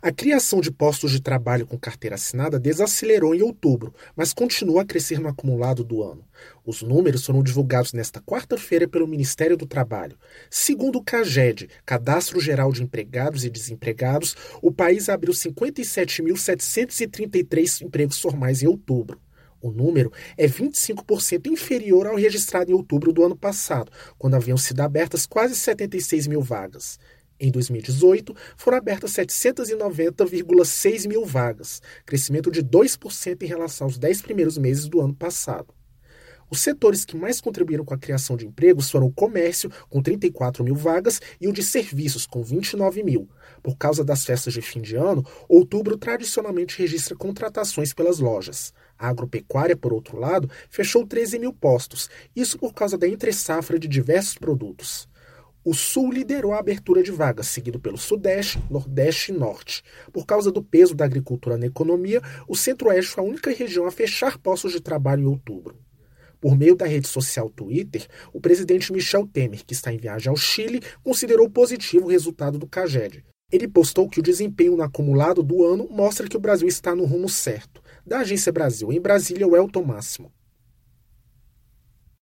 A criação de postos de trabalho com carteira assinada desacelerou em outubro, mas continua a crescer no acumulado do ano. Os números foram divulgados nesta quarta-feira pelo Ministério do Trabalho. Segundo o CAGED, Cadastro Geral de Empregados e Desempregados, o país abriu 57.733 empregos formais em outubro. O número é 25% inferior ao registrado em outubro do ano passado, quando haviam sido abertas quase 76 mil vagas. Em 2018, foram abertas 790,6 mil vagas, crescimento de 2% em relação aos 10 primeiros meses do ano passado. Os setores que mais contribuíram com a criação de empregos foram o comércio, com 34 mil vagas, e o de serviços, com 29 mil. Por causa das festas de fim de ano, outubro tradicionalmente registra contratações pelas lojas. A agropecuária, por outro lado, fechou 13 mil postos, isso por causa da entre-safra de diversos produtos. O Sul liderou a abertura de vagas, seguido pelo Sudeste, Nordeste e Norte. Por causa do peso da agricultura na economia, o Centro-Oeste foi a única região a fechar postos de trabalho em outubro. Por meio da rede social Twitter, o presidente Michel Temer, que está em viagem ao Chile, considerou positivo o resultado do CAGED. Ele postou que o desempenho no acumulado do ano mostra que o Brasil está no rumo certo. Da Agência Brasil, em Brasília, o Elton Máximo.